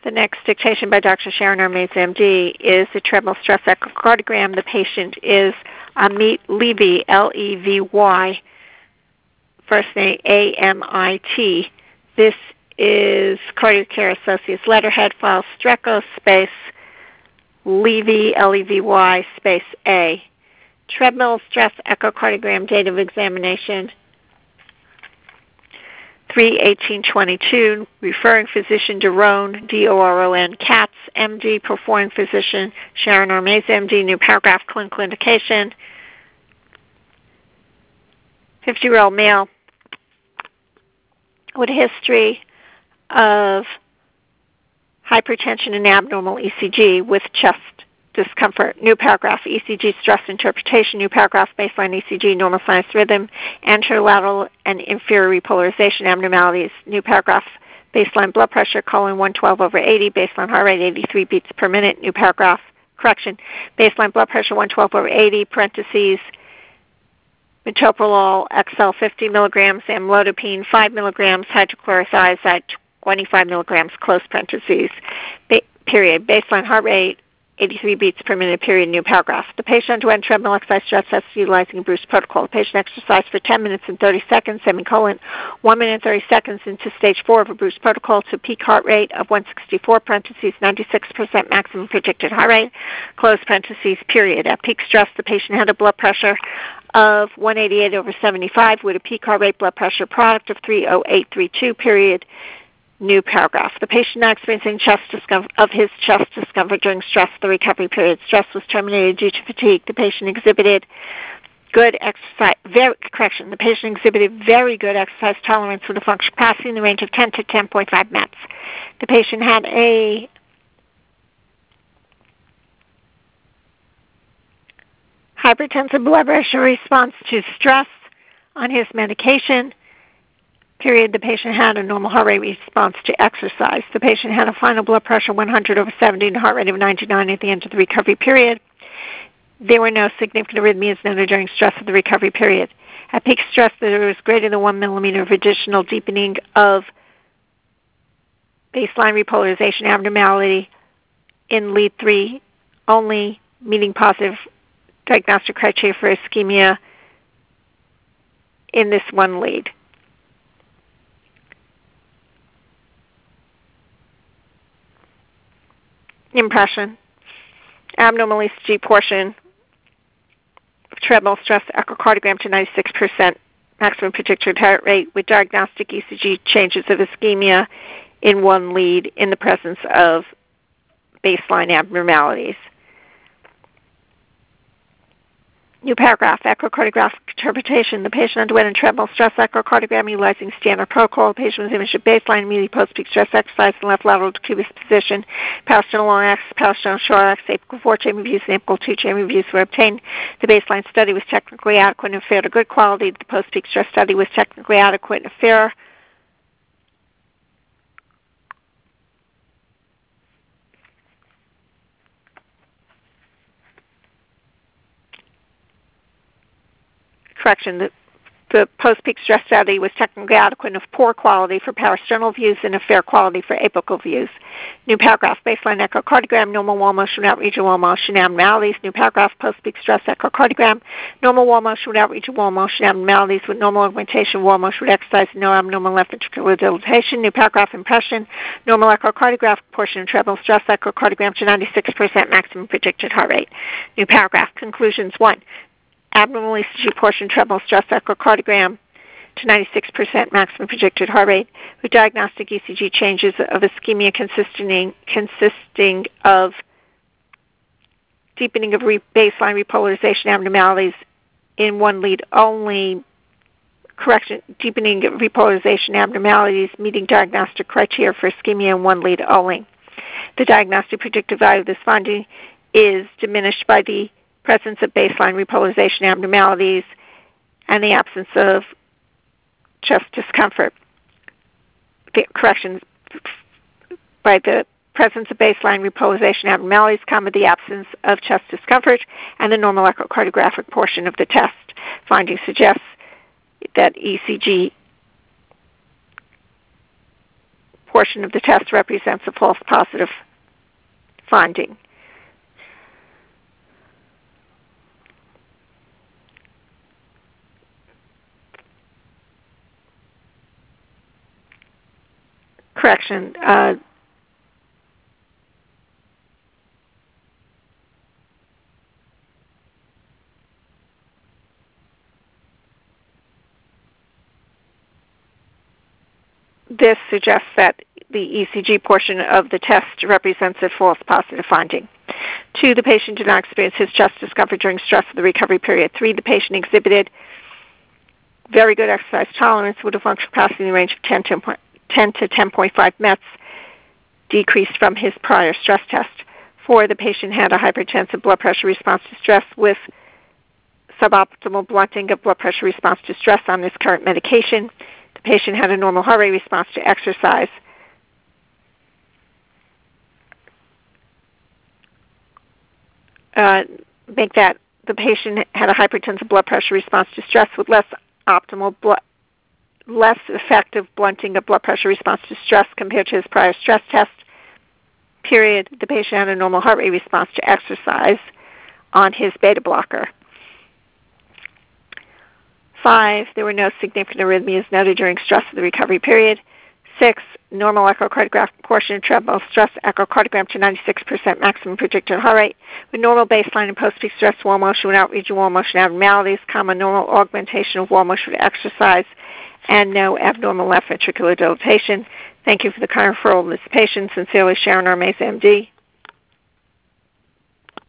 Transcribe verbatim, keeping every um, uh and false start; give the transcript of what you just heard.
The next dictation by Doctor Sharon Armeza, M D, is a treadmill stress echocardiogram. The patient is Amit Levy, L E V Y, first name A M I T. This is Cardiocare Associates letterhead, file Streco space Levy, L E V Y, space A. Treadmill stress echocardiogram, date of examination three eighteen twenty-two, referring physician Doron, D O R O N, Katz, M D, performing physician Sharon Armeza, M D, new paragraph, clinical indication, fifty-year-old male with a history of hypertension and abnormal E C G with chest discomfort. New paragraph, E C G stress interpretation. New paragraph, baseline E C G, normal sinus rhythm, anterolateral and inferior repolarization abnormalities. New paragraph, baseline blood pressure, colon one twelve over eighty, baseline heart rate eighty-three beats per minute. New paragraph, correction, baseline blood pressure one twelve over eighty, parentheses, metoprolol X L fifty milligrams, amlodipine five milligrams, hydrochlorothiazide twenty-five milligrams, close parentheses, ba- period. Baseline heart rate eighty-three beats per minute, period. New paragraph. The patient underwent treadmill exercise stress test utilizing a Bruce protocol. The patient exercised for ten minutes and thirty seconds, semicolon, one minute and thirty seconds into stage four of a Bruce protocol to peak heart rate of one sixty-four, parentheses, ninety-six percent maximum predicted heart rate, close parentheses, period. At peak stress, the patient had a blood pressure of one eighty-eight over seventy-five with a peak heart rate blood pressure product of three oh eight thirty-two, period. New paragraph. The patient now experiencing chest discomfort of his chest discomfort during stress of the recovery period. Stress was terminated due to fatigue. The patient exhibited good exercise, very, correction, the patient exhibited very good exercise tolerance with a functional capacity in the range of ten to ten point five METs. The patient had a hypertensive blood pressure response to stress on his medication. Period. The patient had a normal heart rate response to exercise. The patient had a final blood pressure one hundred over seventy and a heart rate of ninety-nine at the end of the recovery period. There were no significant arrhythmias noted during stress of the recovery period. At peak stress, there was greater than one millimeter of additional deepening of baseline repolarization abnormality in lead three only, meeting positive diagnostic criteria for ischemia in this one lead. Impression. Abnormal E C G portion of treadmill stress echocardiogram to ninety-six percent maximum predicted heart rate with diagnostic E C G changes of ischemia in one lead in the presence of baseline abnormalities. New paragraph, echocardiographic interpretation. The patient underwent a treadmill stress echocardiogram utilizing standard protocol. The patient was imaged at baseline, immediately post-peak stress exercise in left lateral decubus position. Palestone long axis, Palestone short axis, apical four chamber views, and apical two chamber views were obtained. The baseline study was technically adequate and fair to good quality. The post-peak stress study was technically adequate and fair. Correction, the, the post-peak stress study was technically adequate and of poor quality for parasternal views and of fair quality for apical views. New paragraph, baseline echocardiogram, normal wall motion without regional wall motion abnormalities. New paragraph, post-peak stress echocardiogram, normal wall motion without regional wall motion abnormalities with normal augmentation, wall motion with exercise, and no abnormal left ventricular dilatation. New paragraph, impression, normal echocardiographic portion of treadmill stress echocardiogram to ninety-six percent maximum predicted heart rate. New paragraph, conclusions. One, abnormal E C G portion treadmill stress echocardiogram to ninety-six percent maximum predicted heart rate with diagnostic E C G changes of ischemia consisting, consisting of deepening of re- baseline repolarization abnormalities in one lead only, correction, deepening of repolarization abnormalities meeting diagnostic criteria for ischemia in one lead only. The diagnostic predictive value of this finding is diminished by the presence of baseline repolarization abnormalities and the absence of chest discomfort. The correction, by the presence of baseline repolarization abnormalities, comma, the absence of chest discomfort, and the normal echocardiographic portion of the test. Finding suggests that E C G portion of the test represents a false positive finding. Correction. Uh, this suggests that the E C G portion of the test represents a false positive finding. Two, the patient did not experience his chest discomfort during stress of the recovery period. Three, the patient exhibited very good exercise tolerance with a functional capacity in the range of ten to ten point five METs, decreased from his prior stress test. Four, the patient had a hypertensive blood pressure response to stress with suboptimal blunting of blood pressure response to stress on his current medication. The patient had a normal heart rate response to exercise. Uh, make that the patient had a hypertensive blood pressure response to stress with less optimal blood, less effective blunting of blood pressure response to stress compared to his prior stress test. Period. The patient had a normal heart rate response to exercise on his beta blocker. Five, there were no significant arrhythmias noted during stress of the recovery period. Six, normal echocardiographic portion of treadmill stress echocardiogram to ninety-six percent maximum predicted heart rate, with normal baseline and post-peak stress wall motion without regional wall motion abnormalities, comma, normal augmentation of wall motion with exercise, and no abnormal left ventricular dilatation. Thank you for the kind referral of this patient. Sincerely, Sharon Armeza, M D.